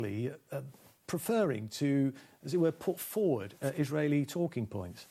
preferring to, as it were, put forward Israeli talking points?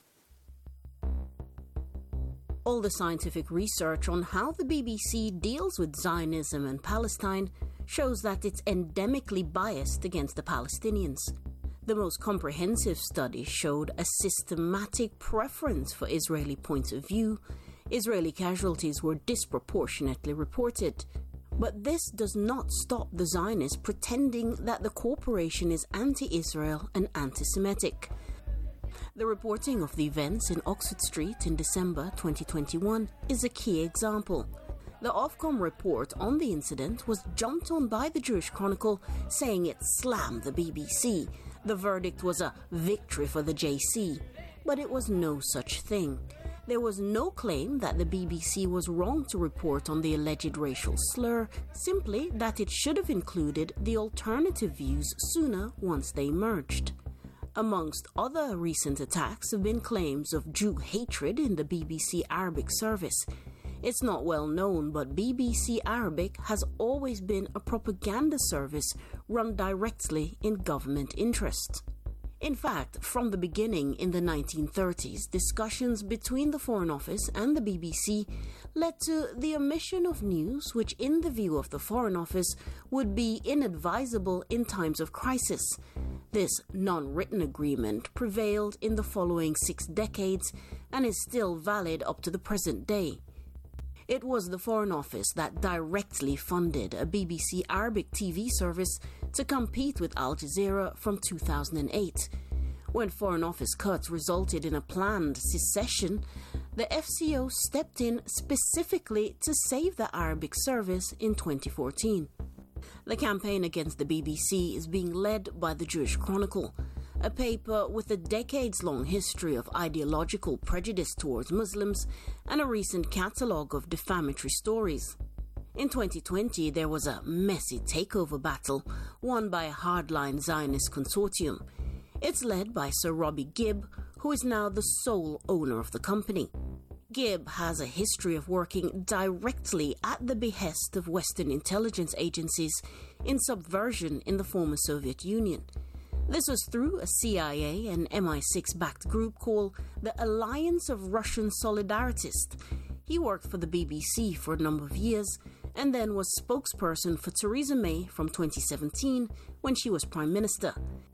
All the scientific research on how the BBC deals with Zionism and Palestine shows that it's endemically biased against the Palestinians. The most comprehensive study showed a systematic preference for Israeli points of view. Israeli casualties were disproportionately reported. But this does not stop the Zionists pretending that the corporation is anti-Israel and anti-Semitic. The reporting of the events in Oxford Street in December 2021 is a key example. The Ofcom report on the incident was jumped on by the Jewish Chronicle, saying it slammed the BBC. The verdict was a victory for the JC, but it was no such thing. There was no claim that the BBC was wrong to report on the alleged racial slur, simply that it should have included the alternative views sooner once they emerged. Amongst other recent attacks have been claims of Jew hatred in the BBC Arabic service. It's not well known, but BBC Arabic has always been a propaganda service run directly in government interest. In fact, from the beginning in the 1930s, discussions between the Foreign Office and the BBC led to the omission of news which, in the view of the Foreign Office, would be inadvisable in times of crisis. This non-written agreement prevailed in the following 6 decades and is still valid up to the present day. It was the Foreign Office that directly funded a BBC Arabic TV service to compete with Al Jazeera from 2008. When Foreign Office cuts resulted in a planned secession, the FCO stepped in specifically to save the Arabic service in 2014. The campaign against the BBC is being led by the Jewish Chronicle, a paper with a decades-long history of ideological prejudice towards Muslims and a recent catalogue of defamatory stories. In 2020, there was a messy takeover battle won by a hardline Zionist consortium. It's led by Sir Robbie Gibb, who is now the sole owner of the company. Gibb has a history of working directly at the behest of Western intelligence agencies in subversion in the former Soviet Union. This was through a CIA and MI6-backed group called the Alliance of Russian Solidaritists. He worked for the BBC for a number of years and then was spokesperson for Theresa May from 2017 when she was Prime Minister.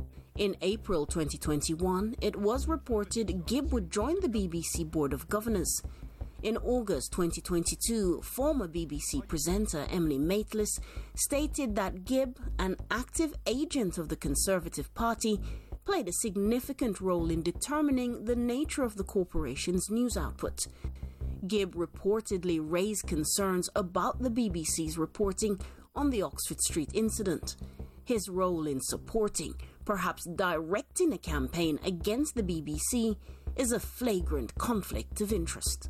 In April 2021, it was reported Gibb would join the BBC Board of Governors. In August 2022, former BBC presenter Emily Maitlis stated that Gibb, an active agent of the Conservative Party, played a significant role in determining the nature of the corporation's news output. Gibb reportedly raised concerns about the BBC's reporting on the Oxford Street incident. His role in supporting, perhaps directing a campaign against the BBC is a flagrant conflict of interest.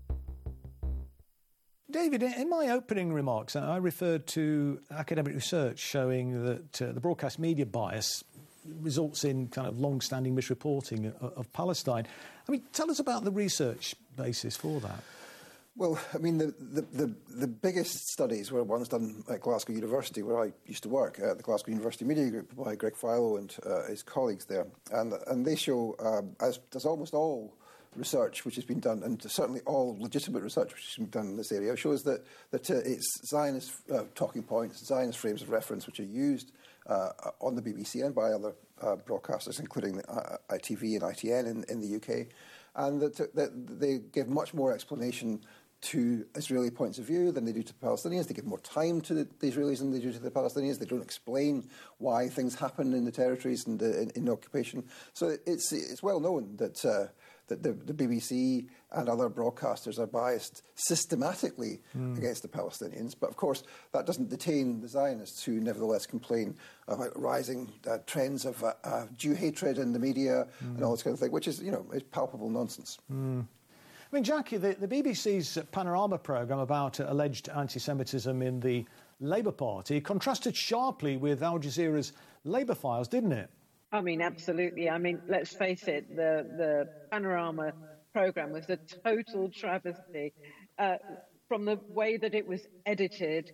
David, in my opening remarks, I referred to academic research showing that the broadcast media bias results in kind of long-standing misreporting of Palestine. I mean, tell us about the research basis for that. Well, I mean, the biggest studies were ones done at Glasgow University, where I used to work, at the Glasgow University Media Group by Greg Philo and his colleagues there. And they show, as does almost all research which has been done, and certainly all legitimate research which has been done in this area, shows that it's Zionist talking points, Zionist frames of reference which are used on the BBC and by other broadcasters, including ITV and ITN in the UK, and that they give much more explanation to Israeli points of view than they do to the Palestinians. They give more time to the Israelis than they do to the Palestinians. They don't explain why things happen in the territories and in occupation. So it's well known that the BBC and other broadcasters are biased systematically against the Palestinians. But of course, that doesn't detain the Zionists, who nevertheless complain about rising trends of Jew hatred in the media and all this kind of thing, which is, is palpable nonsense. I mean, Jackie, the BBC's Panorama programme about alleged anti-Semitism in the Labour Party contrasted sharply with Al Jazeera's Labour Files, didn't it? I mean, absolutely. I mean, let's face it, the Panorama programme was a total travesty. From the way that it was edited,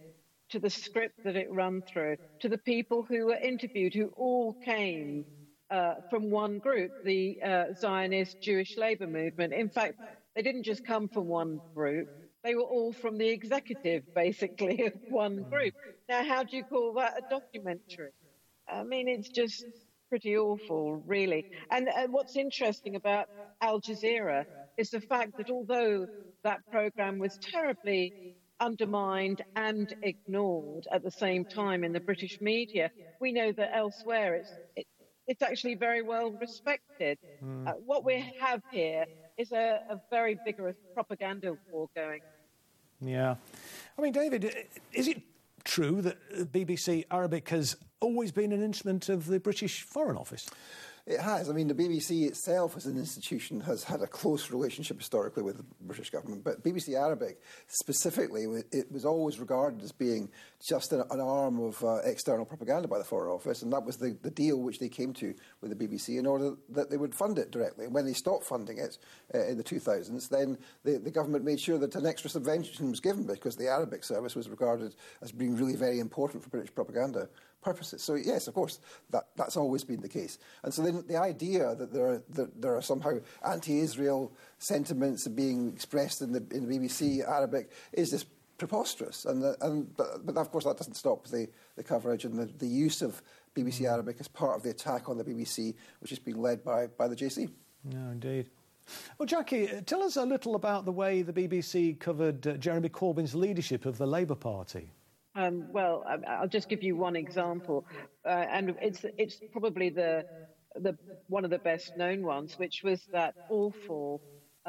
to the script that it ran through, to the people who were interviewed, who all came from one group, the Zionist Jewish Labour Movement. In fact, they didn't just come from one group. They were all from the executive, basically, of one group. Now, how do you call that a documentary? I mean, it's just pretty awful, really. And what's interesting about Al Jazeera is the fact that although that programme was terribly undermined and ignored at the same time in the British media, we know that elsewhere it's actually very well respected. What we have here is a very vigorous propaganda war going. Yeah. I mean, David, is it true that BBC Arabic has always been an instrument of the British Foreign Office? It has. I mean, the BBC itself as an institution has had a close relationship historically with the British government, but BBC Arabic specifically, it was always regarded as being just an arm of external propaganda by the Foreign Office, and that was the deal which they came to with the BBC in order that they would fund it directly. And when they stopped funding it in the 2000s, then the government made sure that an extra subvention was given because the Arabic service was regarded as being really very important for British propaganda purposes. So yes, of course, that's always been the case. And so then the idea that there are somehow anti-Israel sentiments being expressed in the BBC Arabic is just preposterous. But of course that doesn't stop the coverage and the use of BBC Arabic as part of the attack on the BBC, which is being led by the JC. No, indeed. Well, Jackie, tell us a little about the way the BBC covered Jeremy Corbyn's leadership of the Labour Party. Well, I'll just give you one example, and it's probably the one of the best known ones, which was that awful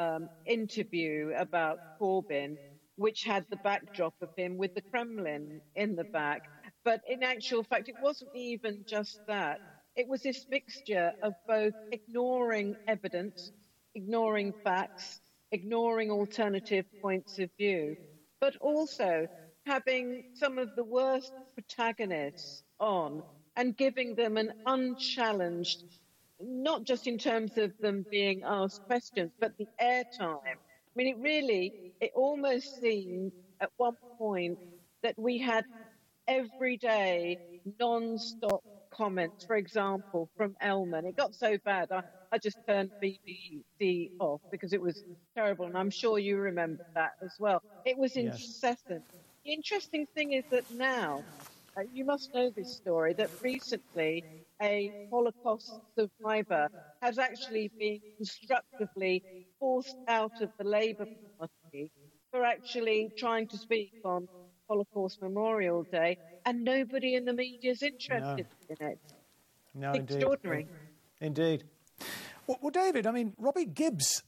interview about Corbyn, which had the backdrop of him with the Kremlin in the back. But in actual fact, it wasn't even just that. It was this mixture of both ignoring evidence, ignoring facts, ignoring alternative points of view, but also having some of the worst protagonists on and giving them an unchallenged, not just in terms of them being asked questions, but the airtime. I mean, it almost seemed at one point that we had everyday, non-stop comments, for example, from Elman. It got so bad, I just turned BBC off because it was terrible, and I'm sure you remember that as well. It was incessant. The interesting thing is that now, you must know this story, that recently a Holocaust survivor has actually been constructively forced out of the Labour Party for actually trying to speak on Holocaust Memorial Day, and nobody in the media is interested in it. No, extraordinary. Indeed. Well, David, I mean, Robbie Gibbs'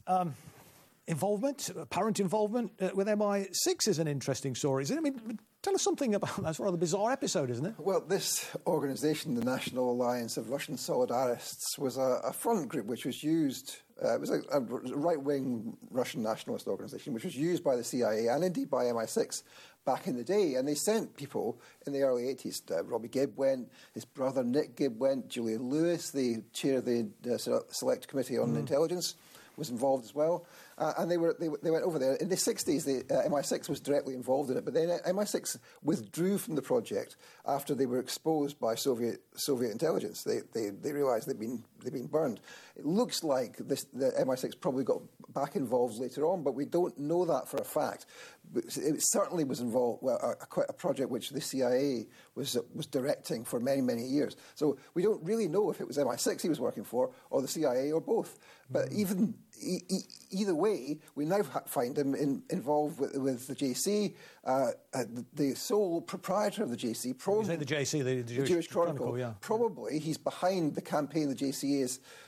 apparent involvement with MI6 is an interesting story, isn't it? I mean, tell us something about that. It's a rather bizarre episode, isn't it? Well, this organisation, the National Alliance of Russian Solidarists, was a front group which was used. It was a right-wing Russian nationalist organisation which was used by the CIA and indeed by MI6 back in the day. And they sent people in the early 80s. Robbie Gibb went, his brother Nick Gibb went, Julian Lewis, the chair of the Select Committee on Intelligence, was involved as well. And they went over there. In the 60s, the MI6 was directly involved in it, but then MI6 withdrew from the project after they were exposed by Soviet intelligence. They realised they'd been burned. It looks like the MI6 probably got back involved later on, but we don't know that for a fact. It certainly was involved, a project which the CIA was directing for many, many years. So we don't really know if it was MI6 he was working for or the CIA or both. But either way, we now find him involved with the JC, the sole proprietor of the JC. Probably the JC, the Jewish Chronicle. Yeah. Probably he's behind the campaign the JC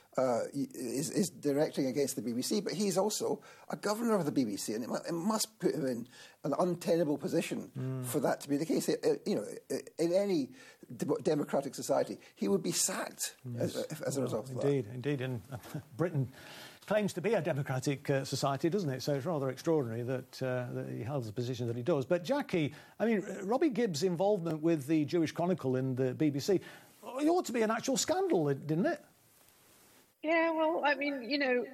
is directing against the BBC, but he's also a governor of the BBC, and it must put him in an untenable position for that to be the case. In any democratic society, he would be sacked as a result of that. Indeed. And Britain claims to be a democratic society, doesn't it? So it's rather extraordinary that he holds the position that he does. But Jackie, I mean, Robbie Gibbs' involvement with the Jewish Chronicle in the BBC, it ought to be an actual scandal, didn't it? Yeah, well, I mean,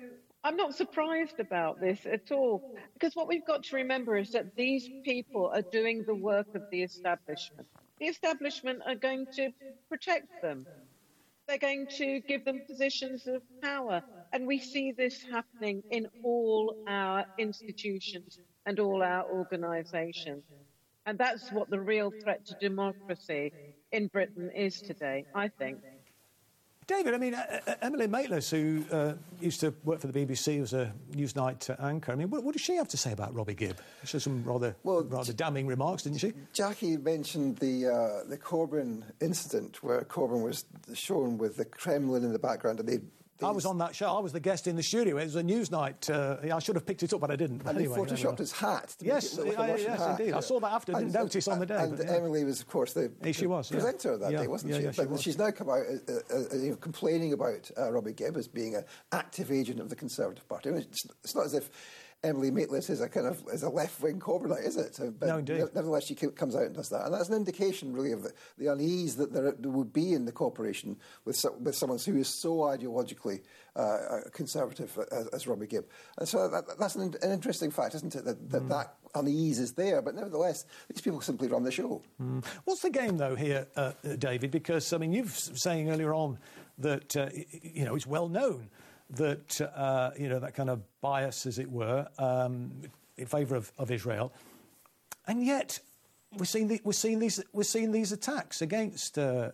I'm not surprised about this at all, because what we've got to remember is that these people are doing the work of the establishment. The establishment are going to protect them. They're going to give them positions of power. And we see this happening in all our institutions and all our organisations. And that's what the real threat to democracy in Britain is today, I think. David, I mean, Emily Maitlis, who used to work for the BBC as a Newsnight anchor, I mean, what does she have to say about Robbie Gibb? She had some rather damning remarks, didn't she? Jackie mentioned the Corbyn incident, where Corbyn was shown with the Kremlin in the background, and I was on that show. I was the guest in the studio. It was a Newsnight. I should have picked it up, but I didn't. And anyway, he photoshopped his hat to yes, make it look like a Russian hat. Indeed. I saw that after. I didn't notice on the day. And Emily was, of course, the presenter that day, wasn't she? But she's now come out complaining about Robbie Gibb as being an active agent of the Conservative Party. I mean, it's not as if Emily Maitlis is a left-wing Corbynite, is it? But no, indeed. Nevertheless, she comes out and does that. And that's an indication, really, of the unease that there would be in the corporation with someone who is so ideologically conservative as Robbie Gibb. And so that's an interesting fact, isn't it, that unease is there. But nevertheless, these people simply run the show. What's the game, though, here, David? Because, I mean, you were saying earlier on that, it's well known that, that kind of bias, as it were, in favour of Israel. And yet we're seeing these attacks against the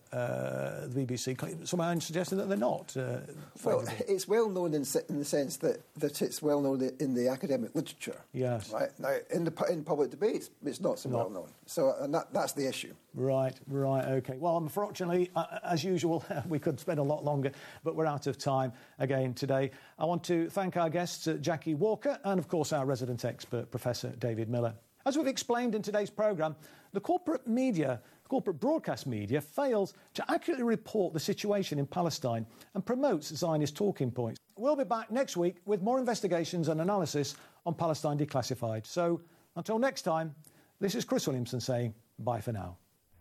BBC. Somehow suggesting that they're not. Well, it's well known in the sense that it's well known in the academic literature. Yes. Right now, in public debate, it's not so well known. So, and that's the issue. Right. Okay. Well, unfortunately, as usual, we could spend a lot longer, but we're out of time again today. I want to thank our guests, Jackie Walker, and of course our resident expert, Professor David Miller. As we've explained in today's programme, the corporate broadcast media fails to accurately report the situation in Palestine and promotes Zionist talking points. We'll be back next week with more investigations and analysis on Palestine Declassified. So, until next time, this is Chris Williamson saying bye for now.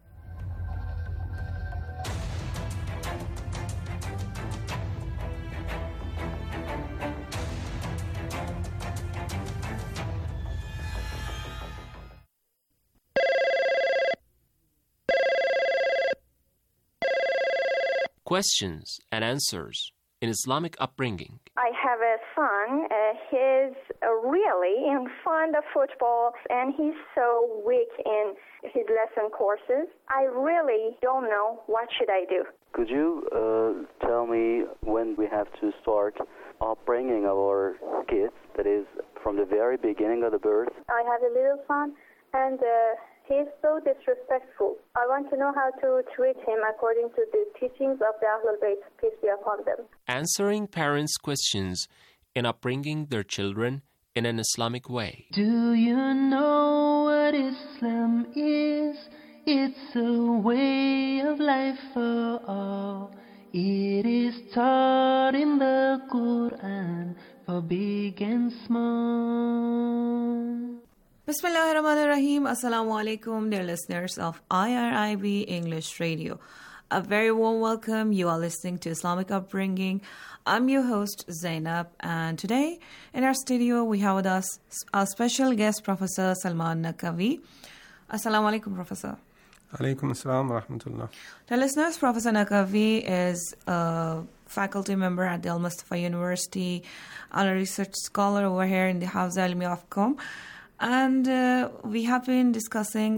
Questions and answers in Islamic upbringing. I have a son. He's really fond of football, and he's so weak in his lesson courses. I really don't know what should I do. Could you tell me when we have to start upbringing our kids, that is, from the very beginning of the birth? I have a little son, and he's so disrespectful. I want to know how to treat him according to the teachings of the Ahlul Bayt, peace be upon them. Answering parents' questions in upbringing their children in an Islamic way. Do you know what Islam is? It's a way of life for all. It is taught in the Quran for big and small. Bismillahirrahmanirrahim. Assalamu alaikum, dear listeners of IRIB English Radio. A very warm welcome. You are listening to Islamic Upbringing. I'm your host, Zainab, and today in our studio we have with us our special guest, Professor Salman Naqvi. Assalamu alaikum, Professor. Alaikum assalam wa rahmatullah. Dear listeners, Professor Naqvi is a faculty member at the Al Mustafa University and a research scholar over here in the Hawza Ilmiya of Qom. And we have been discussing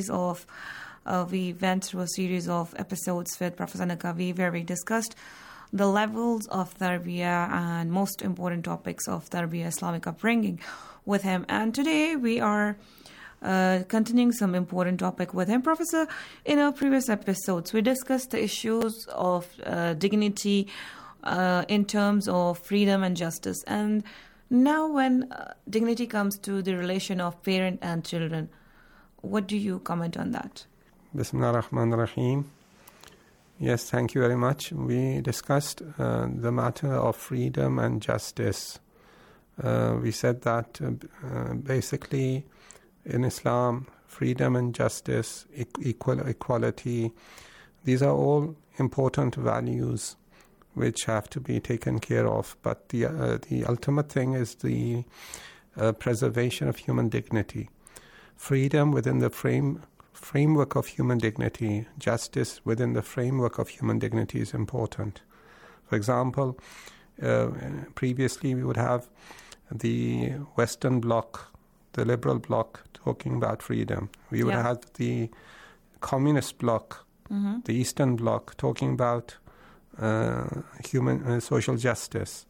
we went through a series of episodes with Professor Naqvi where we discussed the levels of tarbiyah and most important topics of tarbiyah Islamic upbringing with him. And today we are continuing some important topic with him. Professor, in our previous episodes, we discussed the issues of dignity in terms of freedom and justice. And now when dignity comes to the relation of parent and children, what do you comment on that? Bismillah ar-Rahman ar-Rahim. Yes, thank you very much. We discussed the matter of freedom and justice. We said that basically in Islam, freedom and justice, equality, these are all important values which have to be taken care of. But the ultimate thing is the preservation of human dignity. Freedom within the framework of human dignity, justice within the framework of human dignity is important. For example, previously we would have the Western Bloc, the liberal bloc, talking about freedom. We would have the communist bloc, the Eastern Bloc, talking about human social justice.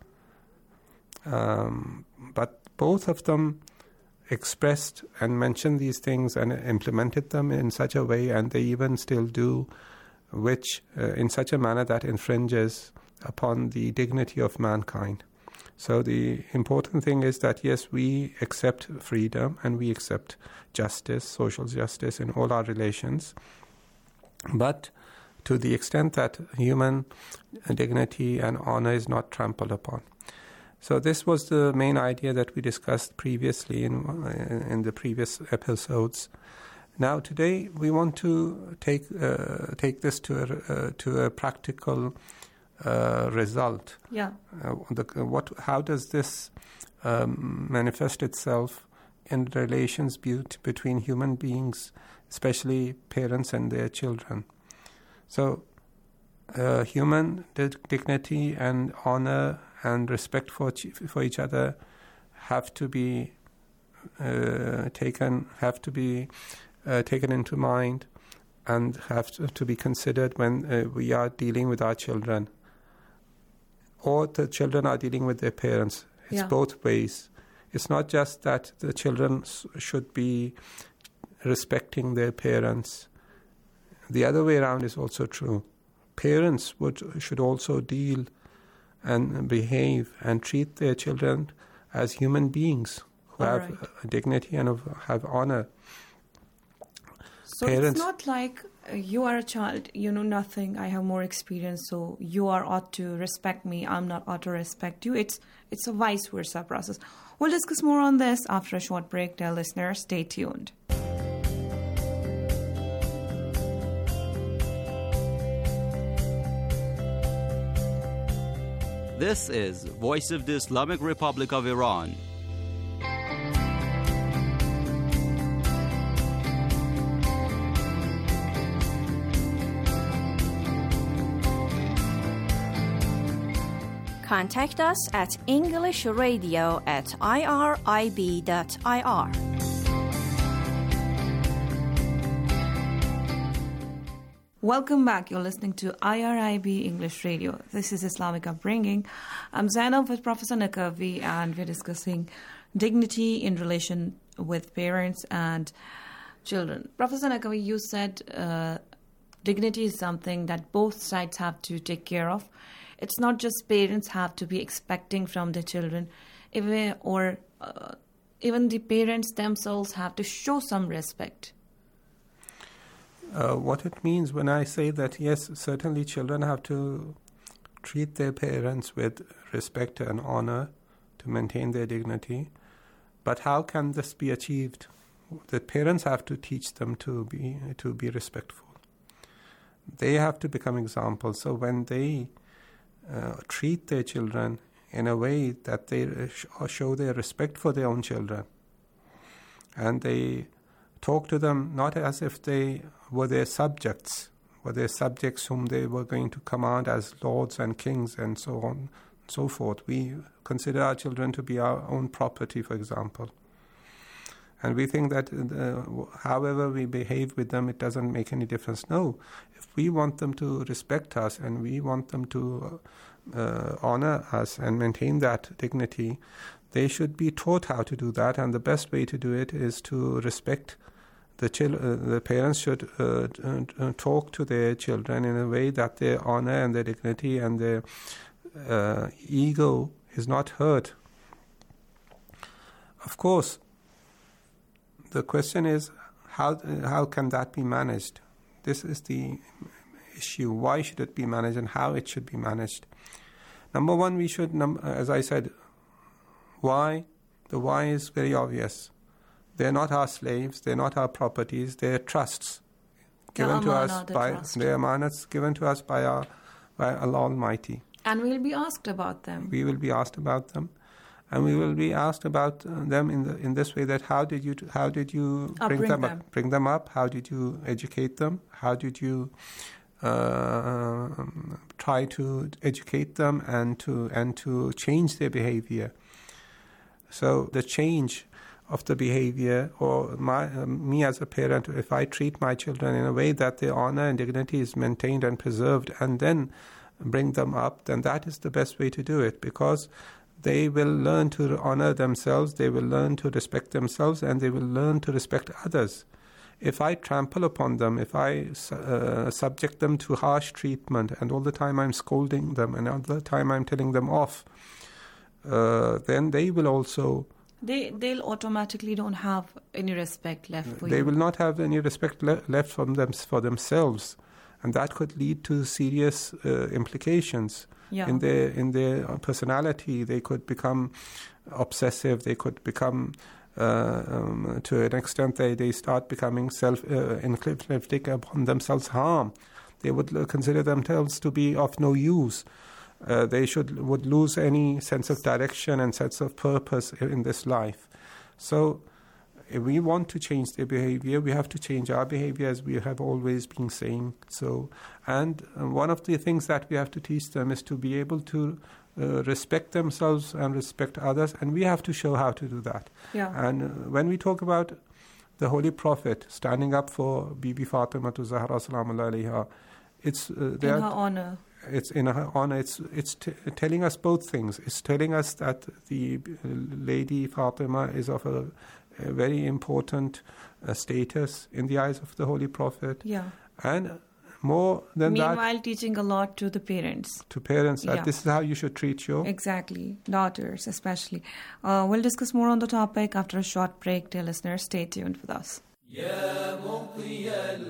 But both of them expressed and mentioned these things and implemented them in such a way, and they even still do, which in such a manner that infringes upon the dignity of mankind. So the important thing is that, yes, we accept freedom and we accept justice, social justice in all our relations, but to the extent that human dignity and honor is not trampled upon. So this was the main idea that we discussed previously in the previous episodes. Now today we want to take this to a practical result. Yeah. How does this manifest itself in relations between human beings, especially parents and their children? So human dignity and honor and respect for each other have to be taken into mind and have to be considered when we are dealing with our children, or the children are dealing with their parents. It's both ways. It's not just that the children should be respecting their parents. The other way around is also true. Parents should also deal and behave and treat their children as human beings who have dignity and have honor. So it's not like you are a child, you know nothing, I have more experience, so you ought to respect me, I'm not ought to respect you. It's a vice versa process. We'll discuss more on this after a short break. Dear listeners, stay tuned. This is Voice of the Islamic Republic of Iran. Contact us at englishradio@irib.ir. Welcome back. You're listening to IRIB English Radio. This is Islamic Upbringing. I'm Zainab with Professor Naqvi, and we're discussing dignity in relation with parents and children. Professor Naqvi, you said dignity is something that both sides have to take care of. It's not just parents have to be expecting from their children, even the parents themselves have to show some respect. What it means when I say that, yes, certainly children have to treat their parents with respect and honor to maintain their dignity. But how can this be achieved? The parents have to teach them to be respectful. They have to become examples. So when they treat their children in a way that they show their respect for their own children, and they talk to them not as if they were their subjects whom they were going to command as lords and kings and so on and so forth. We consider our children to be our own property, for example. And we think that however we behave with them, it doesn't make any difference. No, if we want them to respect us and we want them to honor us and maintain that dignity, they should be taught how to do that. And the best way to do it is to respect the parents should talk to their children in a way that their honor and their dignity and their ego is not hurt. Of course, the question is, how can that be managed? This is the issue. Why should it be managed and how it should be managed? Number one, we should, as I said, why? The why is very obvious. They're not our slaves, they're not our properties, they're trusts given to us by their amanats given to us by Allah Almighty. And we will be asked about them. We will be asked about them. And we will be asked about them in this way, that how did you bring them up? Bring them up? How did you educate them? How did you try to educate them and to change their behavior? So the change of the behavior, or me as a parent, if I treat my children in a way that their honor and dignity is maintained and preserved, and then bring them up, then that is the best way to do it, because they will learn to honor themselves, they will learn to respect themselves, and they will learn to respect others. If I trample upon them, if I subject them to harsh treatment, and all the time I'm scolding them, and all the time I'm telling them off, then they will also... They'll automatically don't have any respect left for you. They will not have any respect left for themselves, and that could lead to serious implications. Yeah. In their personality. They could become obsessive. They could become, to an extent, they start becoming self-inflicting upon themselves harm. They would consider themselves to be of no use. They would lose any sense of direction and sense of purpose in this life. So, if we want to change their behavior, we have to change our behavior, as we have always been saying. So, and one of the things that we have to teach them is to be able to respect themselves and respect others, and we have to show how to do that. Yeah. And when we talk about the Holy Prophet standing up for Bibi Fatima Zahra Salaamullah alayha, it's in her honor. It's in her honor. It's telling us both things. It's telling us that the Lady Fatima is of a very important status in the eyes of the Holy Prophet. Yeah. And more than that... Meanwhile, teaching a lot to the parents. To parents, that this is how you should treat your... Exactly. Daughters, especially. We'll discuss more on the topic after a short break. Dear listeners, stay tuned with us. يا مقضي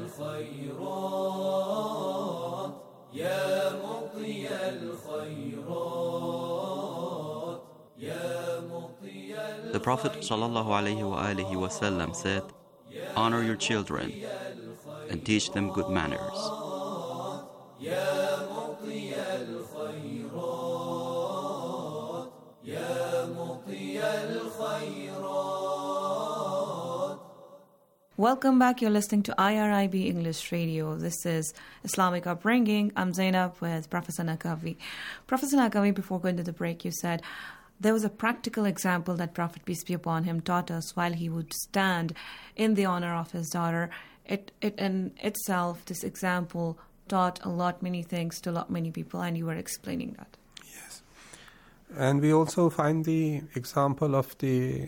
الخيرات يا مقضي الخيرات يا مقضي The Prophet ﷺ said, honor your children and teach them good manners. يا مقضي الخيرات يا مقضي الخيرات. Welcome back. You're listening to IRIB English Radio. This is Islamic Upbringing. I'm Zainab with Professor Naqvi. Professor Naqvi, before going to the break, you said there was a practical example that Prophet, peace be upon him, taught us while he would stand in the honor of his daughter. It in itself, this example taught many things to many people, and you were explaining that. Yes. And we also find the example of the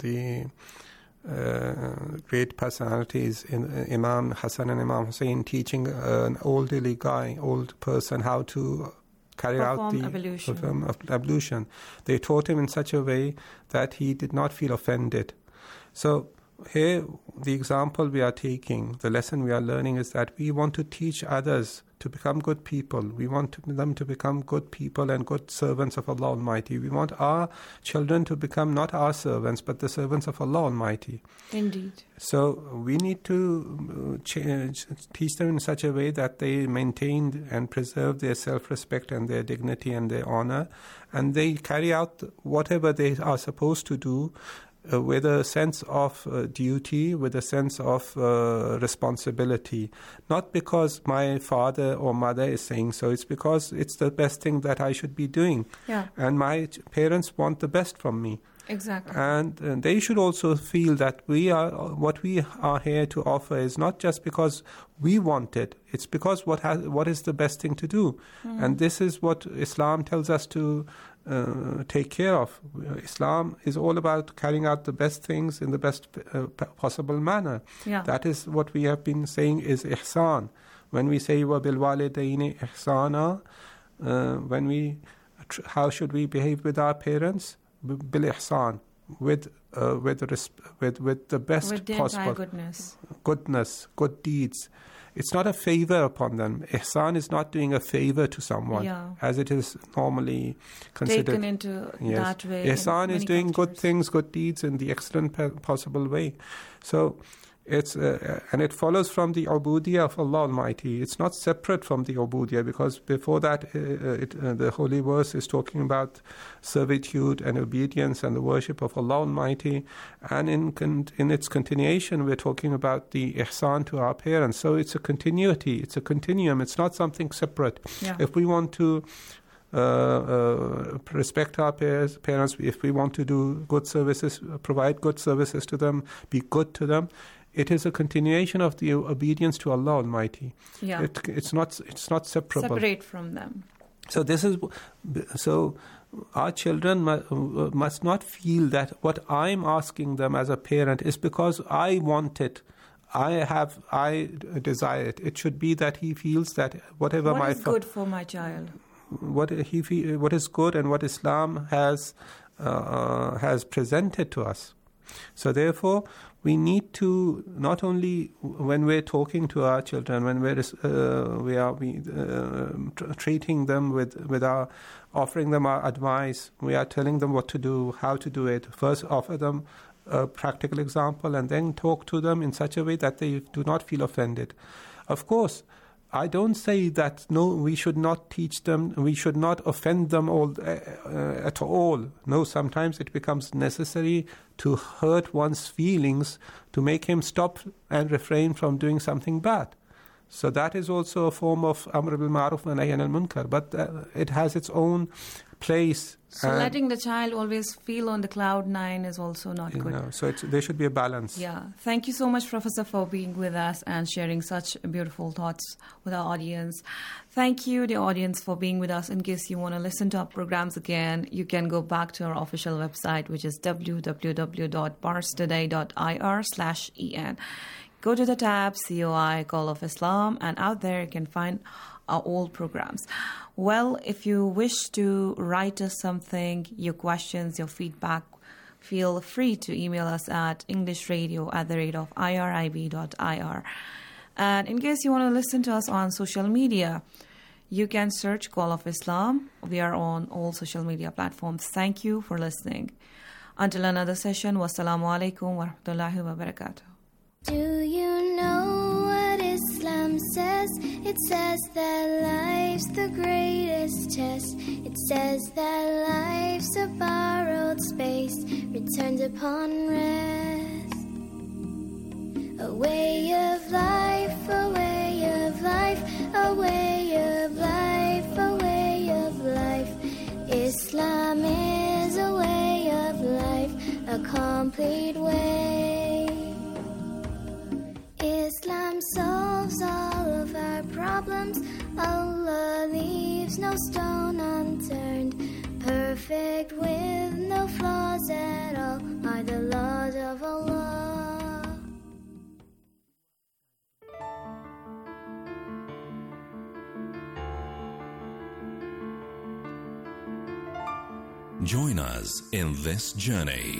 great personalities in Imam Hassan and Imam Hussein teaching an old person how to carry out the ablution. They taught him in such a way that he did not feel offended. So here, the example we are taking, the lesson we are learning is that we want to teach others to become good people. We want them to become good people and good servants of Allah Almighty. We want our children to become not our servants, but the servants of Allah Almighty. Indeed. So we need to teach them in such a way that they maintain and preserve their self-respect and their dignity and their honor, and they carry out whatever they are supposed to do with a sense of duty, with a sense of responsibility. Not because my father or mother is saying so, it's because it's the best thing that I should be doing. Yeah. And my parents want the best from me. Exactly. And they should also feel that what we are here to offer is not just because we want it, it's because what is the best thing to do. And this is what Islam tells us to take care of. Islam is all about carrying out the best things in the best possible manner. Yeah. That is what we have been saying is ihsan. When we say وَبِالْوَالِدَيْنِ إِحْسَانًا, how should we behave with our parents? Bil-ihsan, with the best with the possible goodness, good deeds. It's not a favor upon them. Ihsan is not doing a favor to someone, as it is normally considered. Taken into that way. Ihsan is doing good things, good deeds in the excellent possible way. So And it follows from the ubudiyya of Allah Almighty. It's not separate from the ubudiyya, because before that the holy verse is talking about servitude and obedience and the worship of Allah Almighty. And in its continuation, we're talking about the ihsan to our parents. So it's a continuity, it's a continuum, it's not something separate. Yeah. If we want to respect our parents, if we want to do good services, provide good services to them, be good to them, it is a continuation of the obedience to Allah Almighty. Yeah. It's not separable. Separate from them. So our children must not feel that what I'm asking them as a parent is because I want it. I desire it. It should be that he feels that what is good for my child? What is good and what Islam has presented to us. So therefore, we need to, not only when we're talking to our children, when we are treating them with our, offering them our advice, we are telling them what to do, how to do it. First, offer them a practical example, and then talk to them in such a way that they do not feel offended. Of course, I don't say that we should not teach them, we should not offend them at all. No, sometimes it becomes necessary to hurt one's feelings to make him stop and refrain from doing something bad. So that is also a form of Amr bil Ma'ruf wa Nahy anil Munkar, but it has its own place. So letting the child always feel on the cloud nine is also not good. No, so there should be a balance. Yeah. Thank you so much, Professor, for being with us and sharing such beautiful thoughts with our audience. Thank you, the audience, for being with us. In case you want to listen to our programs again, you can go back to our official website, which is www.parstoday.ir/en. Go to the tab COI Call of Islam, and out there you can find our old programs. Well, if you wish to write us something, your questions, your feedback, feel free to email us at englishradio@irib.ir. And in case you want to listen to us on social media, you can search Call of Islam. We are on all social media platforms. Thank you for listening. Until another session, wassalamu alaikum wa rahmatullahi wa barakatuh. Do you know what Islam says? It says that life's the greatest test. It says that life's a borrowed space, returned upon rest. A way of life, a way of life, a way of life, a way of life. Islam is a way of life, a complete way. Islam solves all of our problems. Allah leaves no stone unturned. Perfect with no flaws at all are the laws of Allah. Join us in this journey.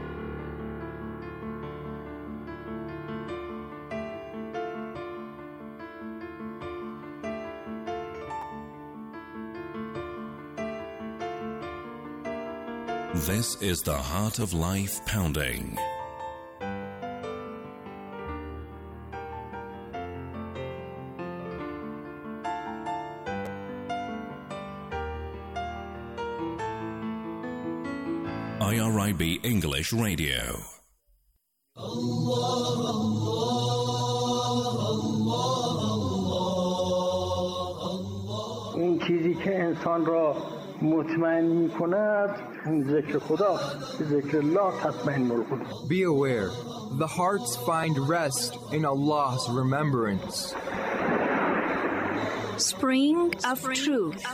This is the Heart of Life Pounding. IRIB English Radio. این چیزی که انسان را مطمئن می‌کند ذکر خداست. ذکر الله تطمئن القلوب. Be aware, the hearts find rest in Allah's remembrance. Spring of Truth.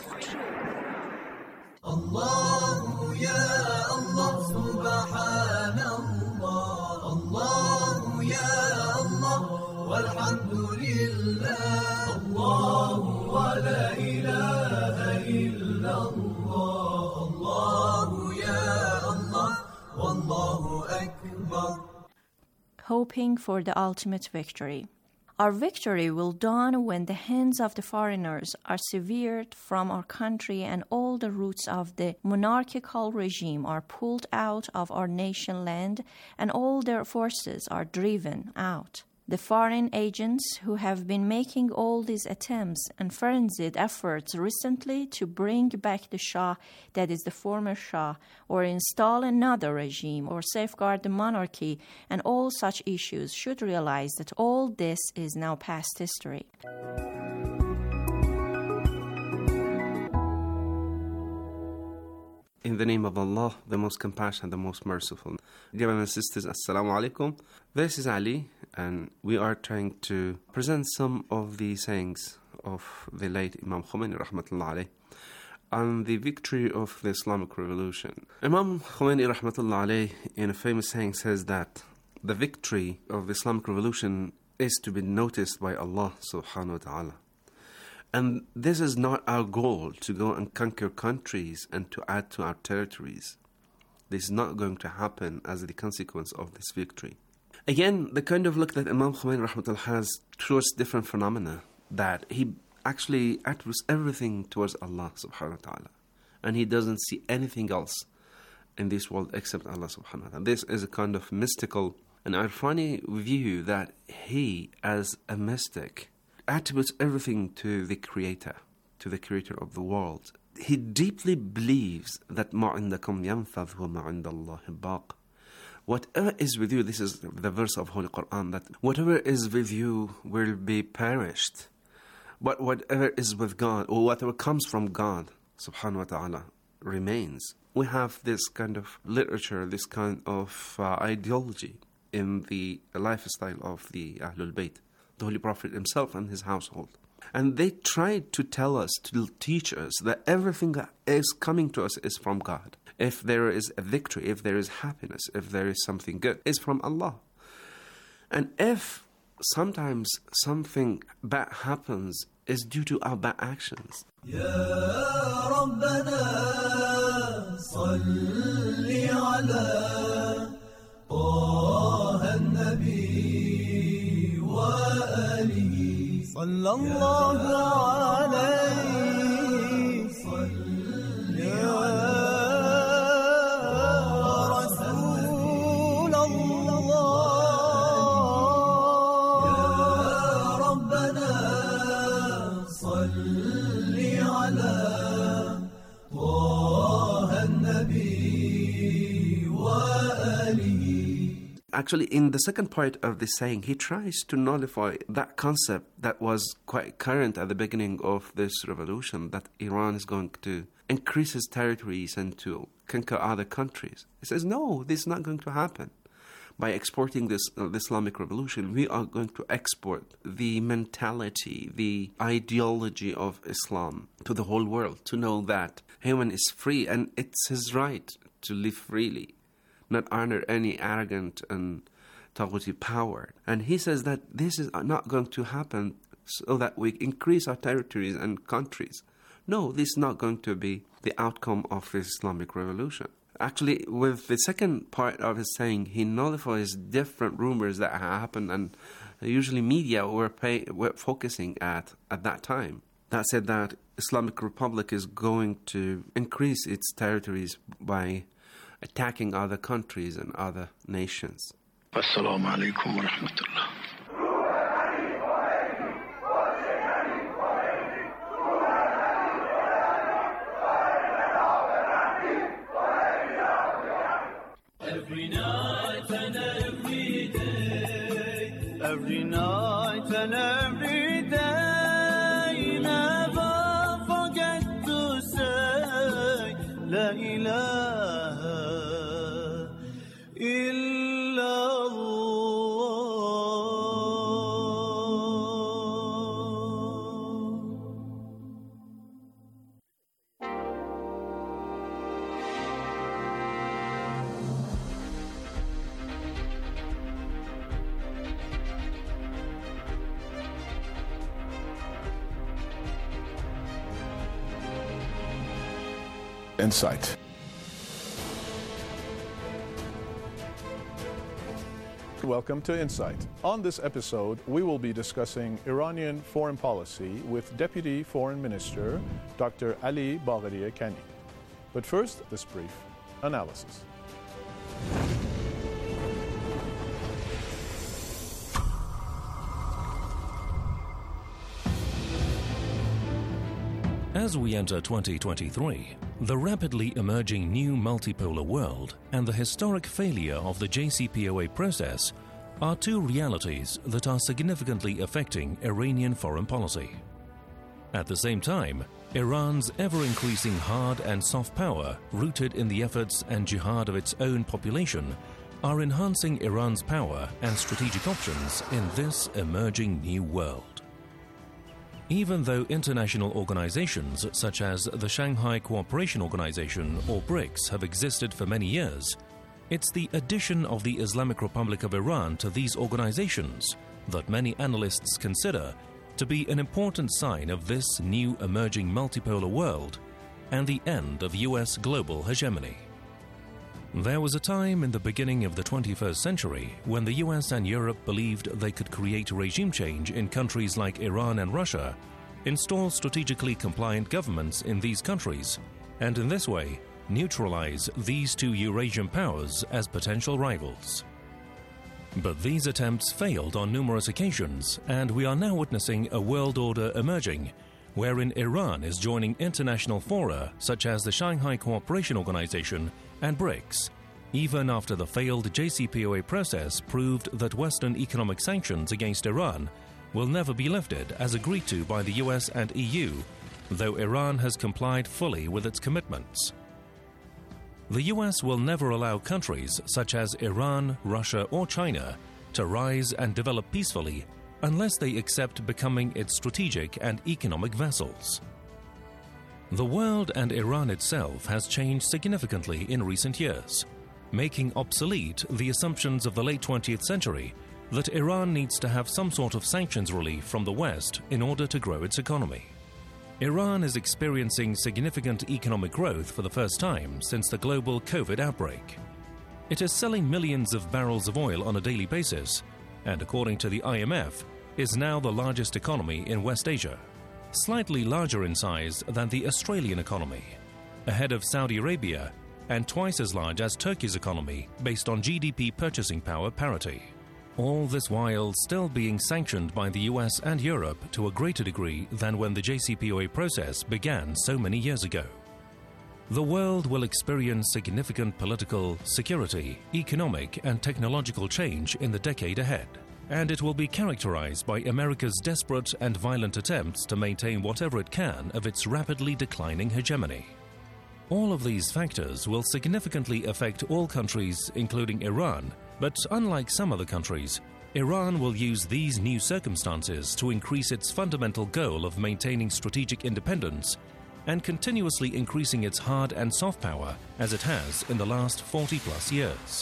Allah ya Allah subhanallah. Allah ya Allah walhamdulillah. Allah wa la ilaha illallah. Allah ya Allah wallahu akbar. Hoping for the ultimate victory. Our victory will dawn when the hands of the foreigners are severed from our country and all the roots of the monarchical regime are pulled out of our nation land and all their forces are driven out. The foreign agents who have been making all these attempts and frenzied efforts recently to bring back the Shah, that is the former Shah, or install another regime or safeguard the monarchy and all such issues should realize that all this is now past history. In the name of Allah, the most compassionate, the most merciful. Dear brothers and sisters, Assalamu alaikum. This is Ali, and we are trying to present some of the sayings of the late Imam Khomeini rahmatullah alayh on the victory of the Islamic Revolution. Imam Khomeini rahmatullah alayh in a famous saying says that the victory of the Islamic Revolution is to be noticed by Allah subhanahu wa ta'ala. And this is not our goal, to go and conquer countries and to add to our territories. This is not going to happen as the consequence of this victory. Again, the kind of look that Imam Khomeini rahmatullah has towards different phenomena, that he actually attributes everything towards Allah subhanahu wa ta'ala. And he doesn't see anything else in this world except Allah subhanahu wa ta'ala. This is a kind of mystical and ironic view that he, as a mystic, attributes everything to the Creator of the world. He deeply believes that مَا عِنْدَكُمْ يَنْفَذْ وَمَا عِنْدَ اللَّهِ بَاقٍ. Whatever is with you, this is the verse of Holy Quran, that whatever is with you will be perished. But whatever is with God, or whatever comes from God, subhanahu wa ta'ala, remains. We have this kind of literature, this kind of ideology in the lifestyle of the Ahlul Bayt, the Holy Prophet himself and his household. And they tried to tell us, to teach us, that everything that is coming to us is from God. If there is a victory, if there is happiness, if there is something good, it's from Allah. And if sometimes something bad happens, it's due to our bad actions. Ya Rabbana, salli ala Taha an-Nabi wa alihi sallallahu alayhi salli ala Actually, in the second part of this saying, he tries to nullify that concept that was quite current at the beginning of this revolution, that Iran is going to increase its territories and to conquer other countries. He says, no, this is not going to happen. By exporting this Islamic revolution, we are going to export the mentality, the ideology of Islam to the whole world, to know that human is free and it's his right to live freely, not under any arrogant and tawaghuti power. And he says that this is not going to happen so that we increase our territories and countries. No, this is not going to be the outcome of this Islamic revolution. Actually, with the second part of his saying, he nullifies different rumors that happened, and usually media were focusing at that time. That said that Islamic Republic is going to increase its territories by attacking other countries and other nations. Assalamu alaikum wa rahmatullah. Every night and every day, every night and every day, never forget to say La ilaha Insight. Welcome to Insight. On this episode, we will be discussing Iranian foreign policy with Deputy Foreign Minister Dr. Ali Bagheri Kanni. But first, this brief analysis. As we enter 2023, the rapidly emerging new multipolar world and the historic failure of the JCPOA process are two realities that are significantly affecting Iranian foreign policy. At the same time, Iran's ever-increasing hard and soft power, rooted in the efforts and jihad of its own population, are enhancing Iran's power and strategic options in this emerging new world. Even though international organizations such as the Shanghai Cooperation Organization or BRICS have existed for many years, it's the addition of the Islamic Republic of Iran to these organizations that many analysts consider to be an important sign of this new emerging multipolar world and the end of US global hegemony. There was a time in the beginning of the 21st century when the US and Europe believed they could create regime change in countries like Iran and Russia, install strategically compliant governments in these countries, and in this way neutralize these two Eurasian powers as potential rivals. But these attempts failed on numerous occasions, and we are now witnessing a world order emerging wherein Iran is joining international fora such as the Shanghai Cooperation Organization and BRICS, even after the failed JCPOA process proved that Western economic sanctions against Iran will never be lifted as agreed to by the US and EU, though Iran has complied fully with its commitments. The US will never allow countries such as Iran, Russia, or China to rise and develop peacefully unless they accept becoming its strategic and economic vassals. The world and Iran itself has changed significantly in recent years, making obsolete the assumptions of the late 20th century that Iran needs to have some sort of sanctions relief from the West in order to grow its economy. Iran is experiencing significant economic growth for the first time since the global COVID outbreak. It is selling millions of barrels of oil on a daily basis, and according to the IMF, is now the largest economy in West Asia, slightly larger in size than the Australian economy, ahead of Saudi Arabia, and twice as large as Turkey's economy based on GDP purchasing power parity. All this while still being sanctioned by the US and Europe to a greater degree than when the JCPOA process began so many years ago. The world will experience significant political, security, economic, and technological change in the decade ahead, and it will be characterized by America's desperate and violent attempts to maintain whatever it can of its rapidly declining hegemony. All of these factors will significantly affect all countries, including Iran, but unlike some other countries, Iran will use these new circumstances to increase its fundamental goal of maintaining strategic independence and continuously increasing its hard and soft power as it has in the last 40-plus years.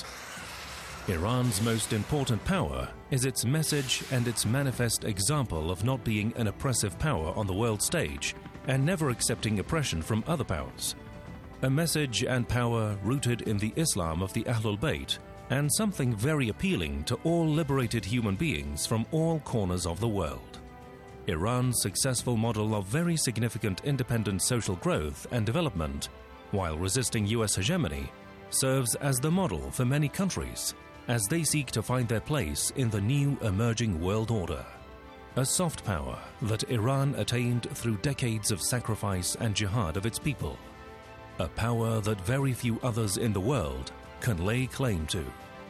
Iran's most important power is its message and its manifest example of not being an oppressive power on the world stage and never accepting oppression from other powers. A message and power rooted in the Islam of the Ahlul Bayt and something very appealing to all liberated human beings from all corners of the world. Iran's successful model of very significant independent social growth and development, while resisting US hegemony, serves as the model for many countries as they seek to find their place in the new emerging world order. A soft power that Iran attained through decades of sacrifice and jihad of its people. A power that very few others in the world can lay claim to.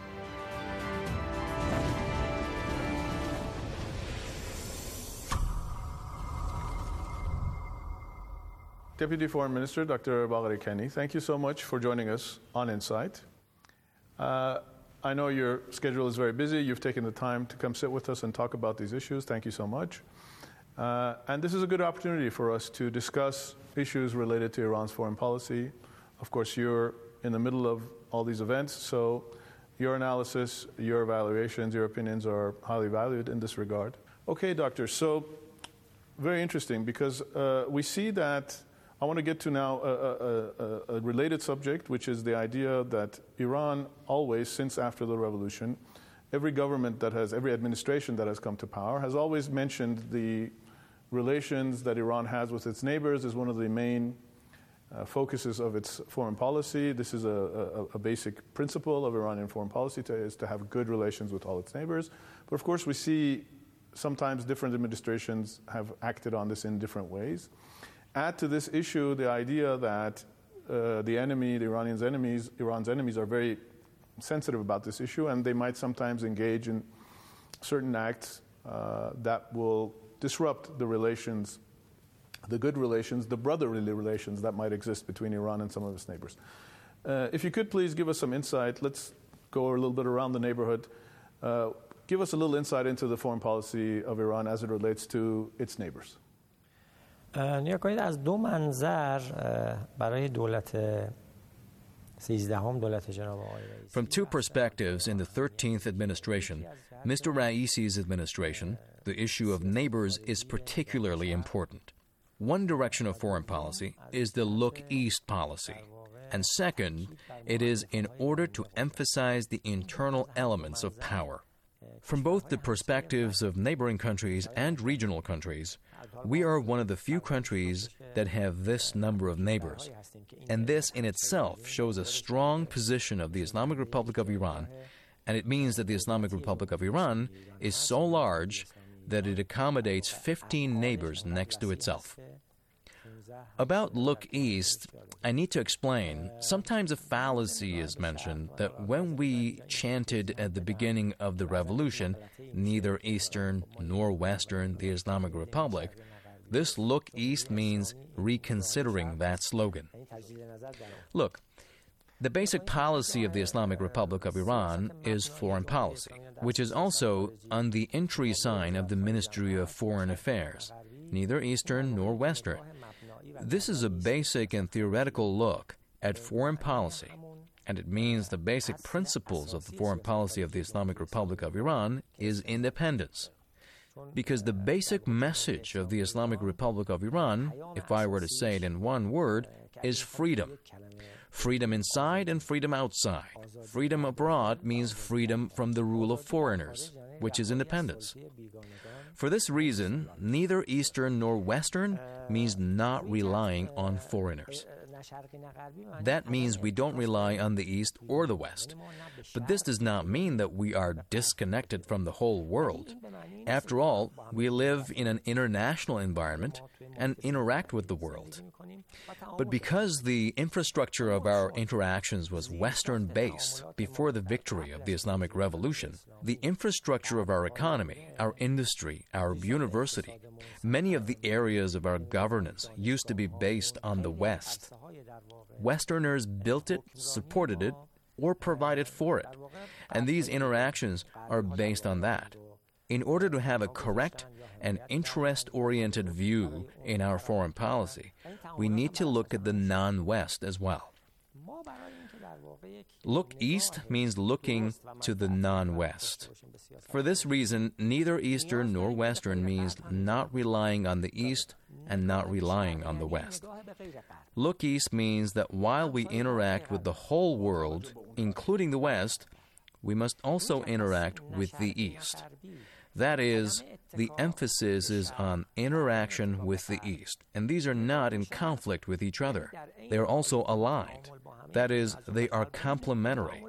Deputy Foreign Minister Dr. Bagheri Kanni, thank you so much for joining us on Insight. I know your schedule is very busy. You've taken the time to come sit with us and talk about these issues. Thank you so much. And this is a good opportunity for us to discuss issues related to Iran's foreign policy. Of course, you're in the middle of all these events, so your analysis, your evaluations, your opinions are highly valued in this regard. Okay, Doctor, so very interesting because we see that I want to get to now a related subject, which is the idea that Iran always, since after the revolution, every government every administration that has come to power has always mentioned the relations that Iran has with its neighbors as one of the main focuses of its foreign policy. This is a basic principle of Iranian foreign policy is to have good relations with all its neighbors. But of course we see sometimes different administrations have acted on this in different ways. Add to this issue the idea that Iran's enemies are very sensitive about this issue, and they might sometimes engage in certain acts that will disrupt the relations, the good relations, the brotherly relations that might exist between Iran and some of its neighbors. If you could please give us some insight, let's go a little bit around the neighborhood. Give us a little insight into the foreign policy of Iran as it relates to its neighbors. نیا کنید از دو منظر برای دولت 13ام دولت جناب آقای رئیسی. From two perspectives in the 13th administration, Mr. Raisi's administration, the issue of neighbors is particularly important. One direction of foreign policy is the Look East policy. And second, it is in order to emphasize the internal elements of power. From both the perspectives of neighboring countries and regional countries, we are one of the few countries that have this number of neighbors. And this in itself shows a strong position of the Islamic Republic of Iran, and it means that the Islamic Republic of Iran is so large that it accommodates 15 neighbors next to itself. About Look East, I need to explain, sometimes a fallacy is mentioned that when we chanted at the beginning of the revolution, neither Eastern nor Western, the Islamic Republic, this Look East means reconsidering that slogan. Look, the basic policy of the Islamic Republic of Iran is foreign policy, which is also on the entry sign of the Ministry of Foreign Affairs, neither Eastern nor Western. This is a basic and theoretical look at foreign policy, and it means the basic principles of the foreign policy of the Islamic Republic of Iran is independence. Because the basic message of the Islamic Republic of Iran, if I were to say it in one word, is freedom. Freedom inside and freedom outside. Freedom abroad means freedom from the rule of foreigners, which is independence. For this reason, neither Eastern nor Western means not relying on foreigners. That means we don't rely on the East or the West. But this does not mean that we are disconnected from the whole world. After all, we live in an international environment and interact with the world. But because the infrastructure of our interactions was Western-based before the victory of the Islamic Revolution, the infrastructure of our economy, our industry, our university, many of the areas of our governance used to be based on the West. Westerners built it, supported it, or provided for it. And these interactions are based on that. In order to have a correct and interest-oriented view in our foreign policy, we need to look at the non-West as well. Look East means looking to the non-West. For this reason, neither Eastern nor Western means not relying on the East and not relying on the West. Look East means that while we interact with the whole world, including the West, we must also interact with the East. That is, the emphasis is on interaction with the East, and these are not in conflict with each other. They are also aligned. That is, they are complementary.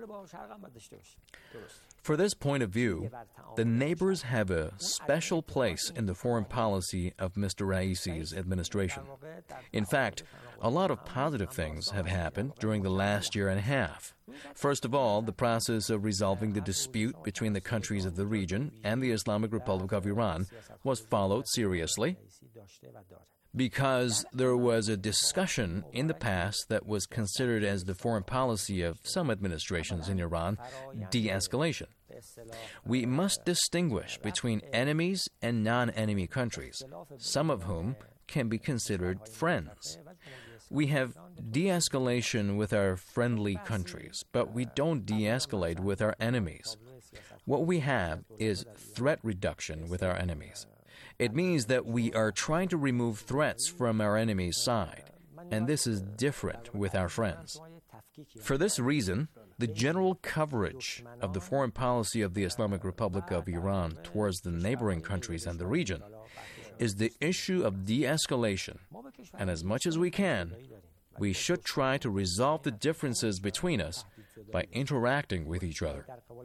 For this point of view, the neighbors have a special place in the foreign policy of Mr. Raisi's administration. In fact, a lot of positive things have happened during the last year and a half. First of all, the process of resolving the dispute between the countries of the region and the Islamic Republic of Iran was followed seriously because there was a discussion in the past that was considered as the foreign policy of some administrations in Iran, de-escalation. We must distinguish between enemies and non-enemy countries, some of whom can be considered friends. We have de-escalation with our friendly countries, but we don't de-escalate with our enemies. What we have is threat reduction with our enemies. It means that we are trying to remove threats from our enemy's side, and this is different with our friends. For this reason, the general coverage of the foreign policy of the Islamic Republic of Iran towards the neighboring countries and the region is the issue of de-escalation, and as much as we can, we should try to resolve the differences between us by interacting with each other.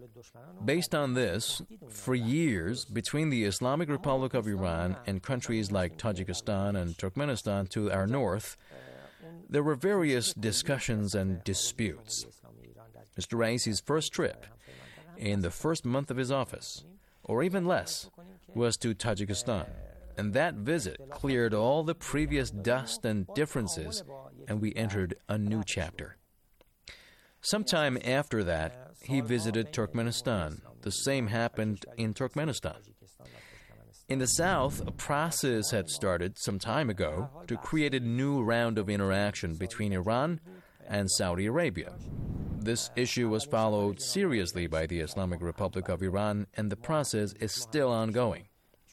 Based on this, for years, between the Islamic Republic of Iran and countries like Tajikistan and Turkmenistan to our north, there were various discussions and disputes. Mr. Raisi's first trip, in the first month of his office, or even less, was to Tajikistan. And that visit cleared all the previous dust and differences, and we entered a new chapter. Sometime after that, he visited Turkmenistan. The same happened in Turkmenistan. In the south, a process had started some time ago to create a new round of interaction between Iran and Saudi Arabia. This issue was followed seriously by the Islamic Republic of Iran, and the process is still ongoing.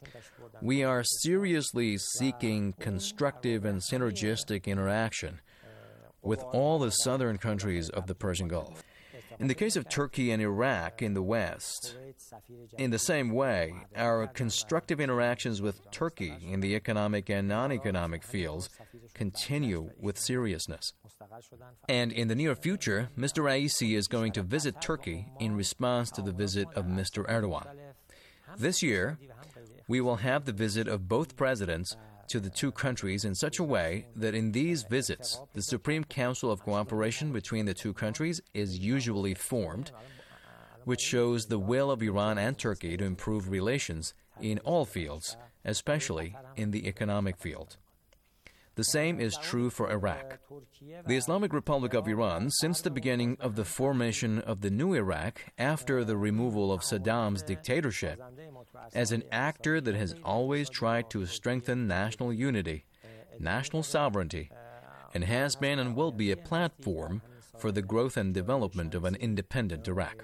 We are seriously seeking constructive and synergistic interaction with all the southern countries of the Persian Gulf. In the case of Turkey and Iraq in the West, in the same way, our constructive interactions with Turkey in the economic and non-economic fields continue with seriousness. And in the near future, Mr. Raisi is going to visit Turkey in response to the visit of Mr. Erdogan. This year, we will have the visit of both presidents to the two countries in such a way that in these visits, the Supreme Council of Cooperation between the two countries is usually formed, which shows the will of Iran and Turkey to improve relations in all fields, especially in the economic field. The same is true for Iraq. The Islamic Republic of Iran, since the beginning of the formation of the new Iraq after the removal of Saddam's dictatorship, as an actor that has always tried to strengthen national unity, national sovereignty, and has been and will be a platform for the growth and development of an independent Iraq.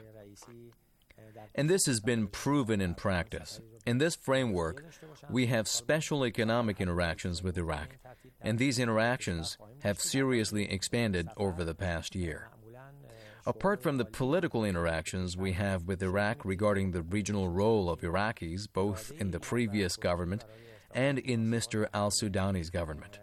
And this has been proven in practice. In this framework, we have special economic interactions with Iraq, and these interactions have seriously expanded over the past year. Apart from the political interactions we have with Iraq regarding the regional role of Iraqis, both in the previous government and in Mr. al-Sudani's government.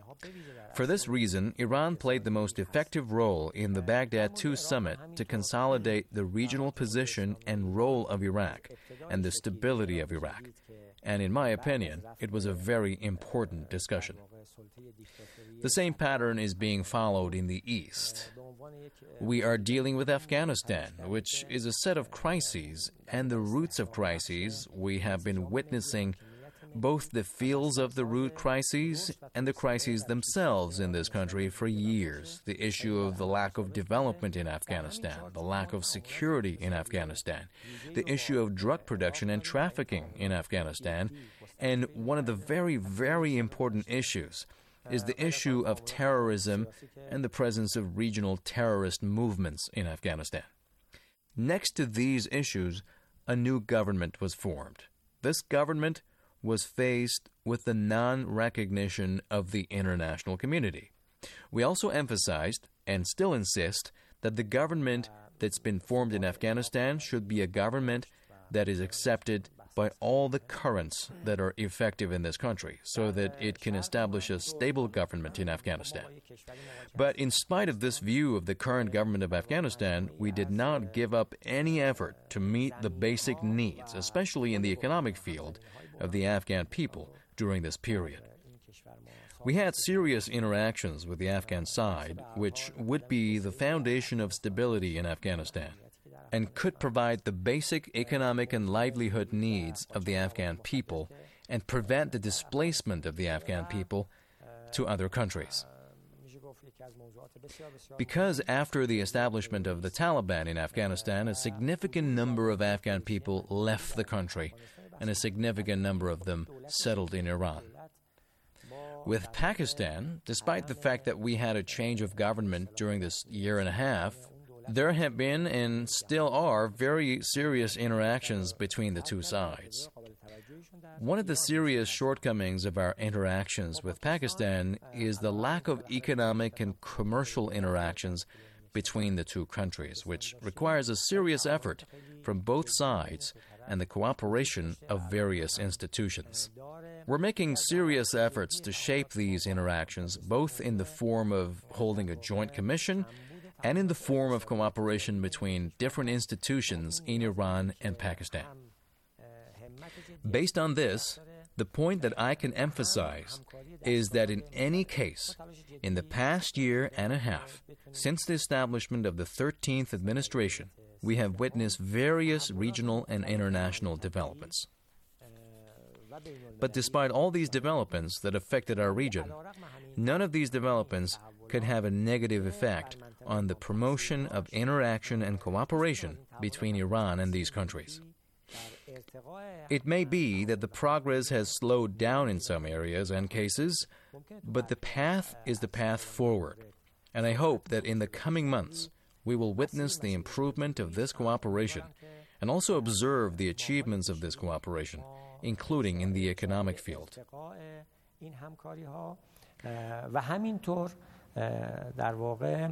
For this reason, Iran played the most effective role in the Baghdad II summit to consolidate the regional position and role of Iraq and the stability of Iraq. And in my opinion, it was a very important discussion. The same pattern is being followed in the East. We are dealing with Afghanistan, which is a set of crises, and the roots of crises we have been witnessing both the fields of the root crises and the crises themselves in this country for years. The issue of the lack of development in Afghanistan, the lack of security in Afghanistan, the issue of drug production and trafficking in Afghanistan, and one of the very, very important issues is the issue of terrorism and the presence of regional terrorist movements in Afghanistan. Next to these issues, a new government was formed. This government was faced with the non-recognition of the international community. We also emphasized, and still insist, that the government that's been formed in Afghanistan should be a government that is accepted by all the currents that are effective in this country, so that it can establish a stable government in Afghanistan. But in spite of this view of the current government of Afghanistan, we did not give up any effort to meet the basic needs, especially in the economic field, of the Afghan people during this period. We had serious interactions with the Afghan side, which would be the foundation of stability in Afghanistan, and could provide the basic economic and livelihood needs of the Afghan people and prevent the displacement of the Afghan people to other countries. Because after the establishment of the Taliban in Afghanistan, a significant number of Afghan people left the country, and a significant number of them settled in Iran. With Pakistan, despite the fact that we had a change of government during this year and a half, there have been and still are very serious interactions between the two sides. One of the serious shortcomings of our interactions with Pakistan is the lack of economic and commercial interactions between the two countries, which requires a serious effort from both sides and the cooperation of various institutions. We're making serious efforts to shape these interactions, both in the form of holding a joint commission and in the form of cooperation between different institutions in Iran and Pakistan. Based on this, the point that I can emphasize is that in any case, in the past year and a half, since the establishment of the 13th administration, we have witnessed various regional and international developments. But despite all these developments that affected our region, none of these developments could have a negative effect on the promotion of interaction and cooperation between Iran and these countries. It may be that the progress has slowed down in some areas and cases, but the path is the path forward. And I hope that in the coming months, we will witness the improvement of this cooperation and also observe the achievements of this cooperation, including in the economic field. و همینطور در واقع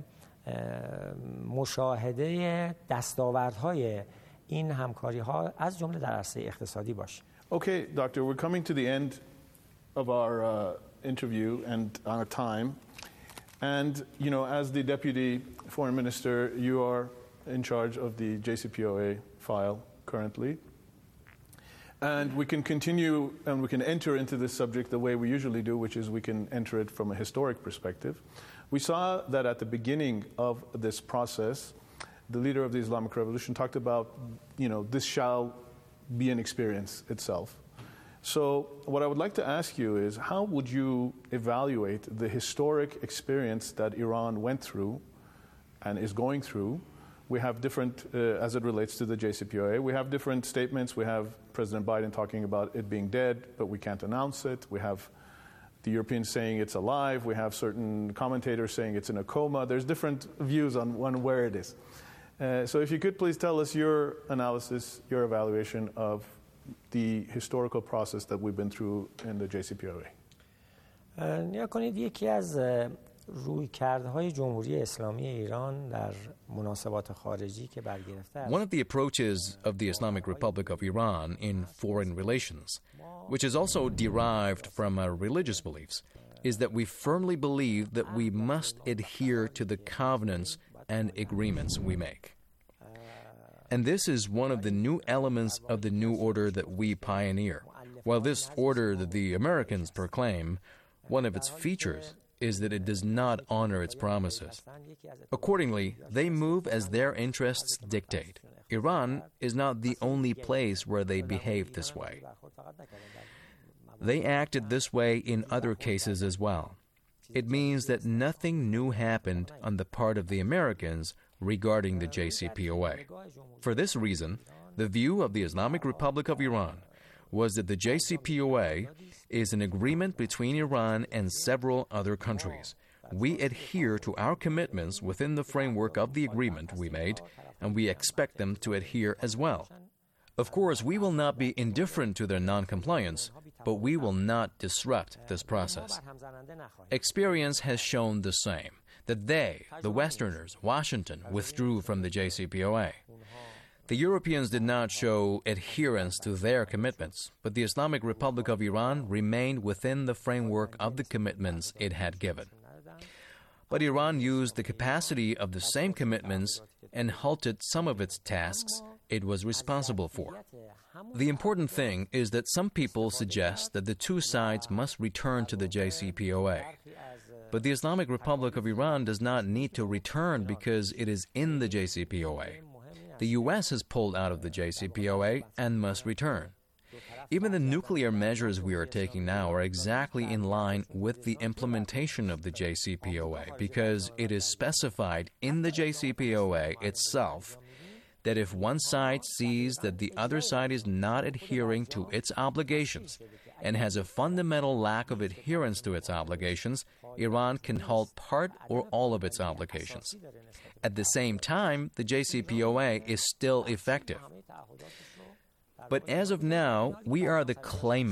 مشاهده دستاوردهای این همکاری‌ها از جمله در عرصه اقتصادی باشه. Okay, Doctor, we're coming to the end of our interview and our time. And, you know, as the Deputy Foreign Minister, you are in charge of the JCPOA file currently. And we can continue and we can enter into this subject the way we usually do, which is we can enter it from a historic perspective. We saw that at the beginning of this process, the leader of the Islamic Revolution talked about, you know, this shall be an experience itself. So what I would like to ask you is, how would you evaluate the historic experience that Iran went through and is going through? We have different, as it relates to the JCPOA, we have different statements. We have President Biden talking about it being dead, but we can't announce it. We have the Europeans saying it's alive. We have certain commentators saying it's in a coma. There's different views on where it is. So if you could please tell us your analysis, your evaluation of the historical process that we've been through in the JCPOA. نیا کنید یکی از رویکردهای جمهوری اسلامی ایران در مناسبات خارجی که برگرفته است. One of the approaches of the Islamic Republic of Iran in foreign relations, which is also derived from our religious beliefs, is that we firmly believe that we must adhere to the covenants and agreements we make. And this is one of the new elements of the new order that we pioneer. While this order that the Americans proclaim, one of its features is that it does not honor its promises. Accordingly, they move as their interests dictate. Iran is not the only place where they behave this way. They acted this way in other cases as well. It means that nothing new happened on the part of the Americans regarding the JCPOA. For this reason, the view of the Islamic Republic of Iran was that the JCPOA is an agreement between Iran and several other countries. We adhere to our commitments within the framework of the agreement we made, and we expect them to adhere as well. Of course, we will not be indifferent to their non-compliance, but we will not disrupt this process. Experience has shown the same, that they, the Westerners, Washington, withdrew from the JCPOA. The Europeans did not show adherence to their commitments, but the Islamic Republic of Iran remained within the framework of the commitments it had given. But Iran used the capacity of the same commitments and halted some of its tasks it was responsible for. The important thing is that some people suggest that the two sides must return to the JCPOA. But the Islamic Republic of Iran does not need to return because it is in the JCPOA. The U.S. has pulled out of the JCPOA and must return. Even the nuclear measures we are taking now are exactly in line with the implementation of the JCPOA because it is specified in the JCPOA itself that if one side sees that the other side is not adhering to its obligations and has a fundamental lack of adherence to its obligations, Iran can halt part or all of its obligations. At the same time, the JCPOA is still effective. But as of now, we are the claimant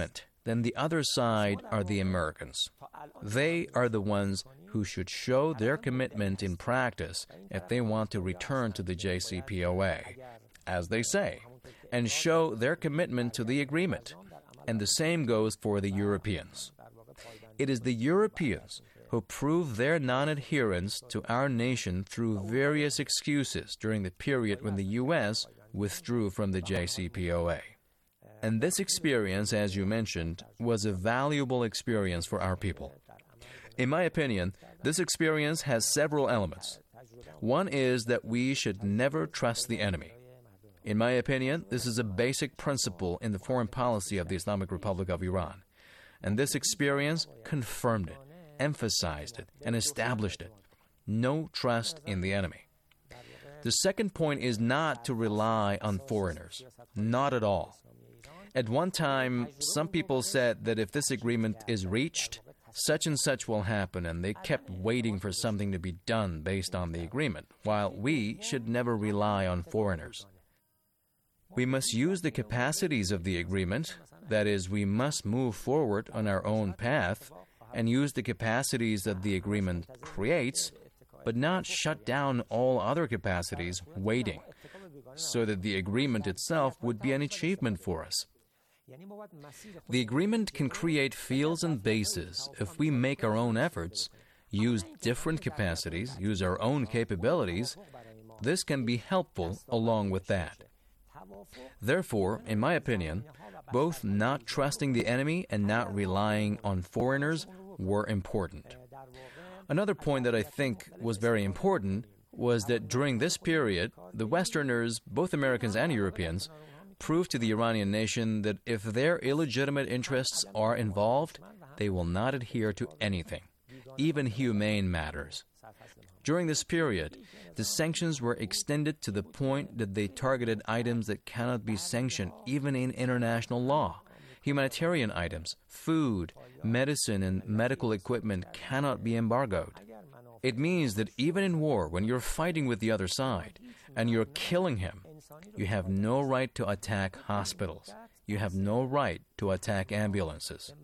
then the other side are the Americans. They are the ones who should show their commitment in practice if they want to return to the JCPOA, as they say, and show their commitment to the agreement. And the same goes for the Europeans. It is the Europeans who prove their non-adherence to our nation through various excuses during the period when the U.S. withdrew from the JCPOA. And this experience, as you mentioned, was a valuable experience for our people. In my opinion, this experience has several elements. One is that we should never trust the enemy. In my opinion, this is a basic principle in the foreign policy of the Islamic Republic of Iran. And this experience confirmed it, emphasized it, and established it. No trust in the enemy. The second point is not to rely on foreigners. Not at all. At one time, some people said that if this agreement is reached, such and such will happen, and they kept waiting for something to be done based on the agreement, while we should never rely on foreigners. We must use the capacities of the agreement, that is, we must move forward on our own path and use the capacities that the agreement creates, but not shut down all other capacities waiting, so that the agreement itself would be an achievement for us. The agreement can create fields and bases if we make our own efforts, use different capacities, use our own capabilities. This can be helpful along with that. Therefore, in my opinion, both not trusting the enemy and not relying on foreigners were important. Another point that I think was very important was that during this period, the Westerners, both Americans and Europeans, proved to the Iranian nation that if their illegitimate interests are involved, they will not adhere to anything, even humane matters. During this period, the sanctions were extended to the point that they targeted items that cannot be sanctioned even in international law. Humanitarian items, food, medicine, and medical equipment cannot be embargoed. It means that even in war, when you're fighting with the other side and you're killing him, you have no right to attack hospitals. You have no right to attack ambulances.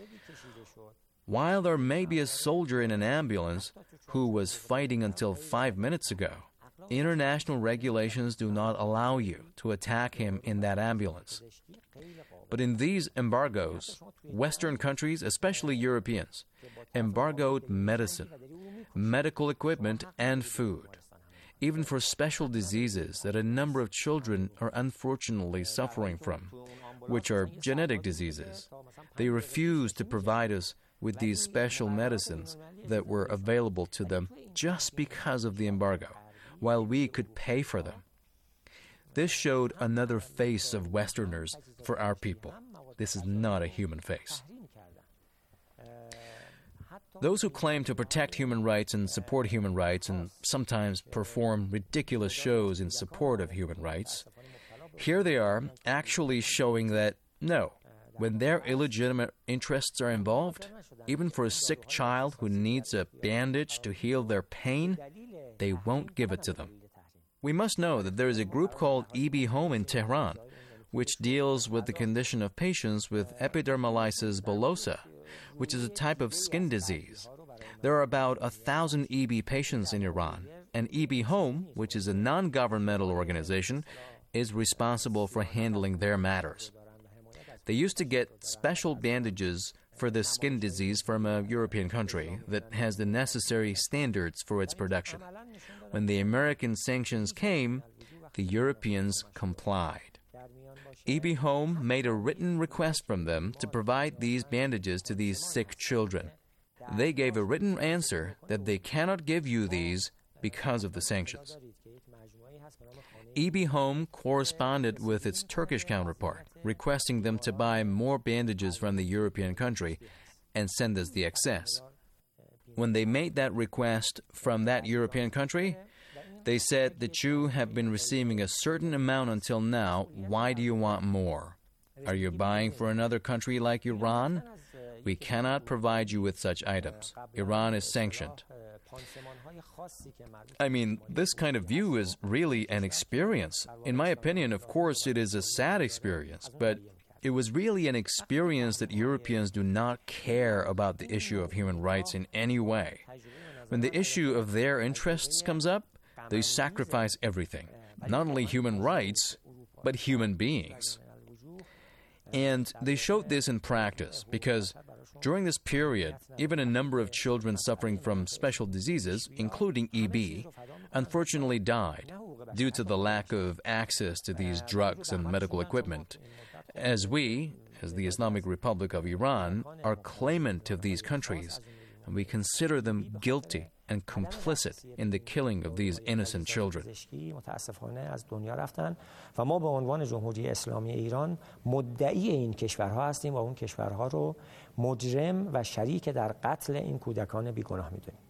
While there may be a soldier in an ambulance who was fighting until 5 minutes ago, international regulations do not allow you to attack him in that ambulance. But in these embargoes, Western countries, especially Europeans, embargoed medicine, medical equipment, and food, even for special diseases that a number of children are unfortunately suffering from, which are genetic diseases. They refused to provide us with these special medicines that were available to them just because of the embargo, while we could pay for them. This showed another face of Westerners for our people. This is not a human face. Those who claim to protect human rights and support human rights and sometimes perform ridiculous shows in support of human rights, here they are actually showing that, no, when their illegitimate interests are involved, even for a sick child who needs a bandage to heal their pain, they won't give it to them. We must know that there is a group called EB Home in Tehran, which deals with the condition of patients with epidermolysis bullosa, which is a type of skin disease. There are about 1,000 EB patients in Iran, and EB Home, which is a non-governmental organization, is responsible for handling their matters. They used to get special bandages for this skin disease from a European country that has the necessary standards for its production. When the American sanctions came, the Europeans complied. EB Home made a written request from them to provide these bandages to these sick children. They gave a written answer that they cannot give you these because of the sanctions. EB Home corresponded with its Turkish counterpart, requesting them to buy more bandages from the European country and send us the excess. When they made that request from that European country, they said that you have been receiving a certain amount until now. Why do you want more? Are you buying for another country like Iran? We cannot provide you with such items. Iran is sanctioned. I mean, this kind of view is really an experience. In my opinion, of course, it is a sad experience, but it was really an experience that Europeans do not care about the issue of human rights in any way. When the issue of their interests comes up, they sacrifice everything, not only human rights, but human beings. And they showed this in practice because during this period, even a number of children suffering from special diseases, including EB, unfortunately died due to the lack of access to these drugs and medical equipment. As we, as the Islamic Republic of Iran, are claimant of these countries, and we consider them guilty and complicit in the killing of these innocent children. و ما به عنوان جمهوری اسلامی ایران مدعی این کشورها هستیم و اون کشورها رو مجرم و شریک در قتل این کودکان بیگناه می‌دونیم.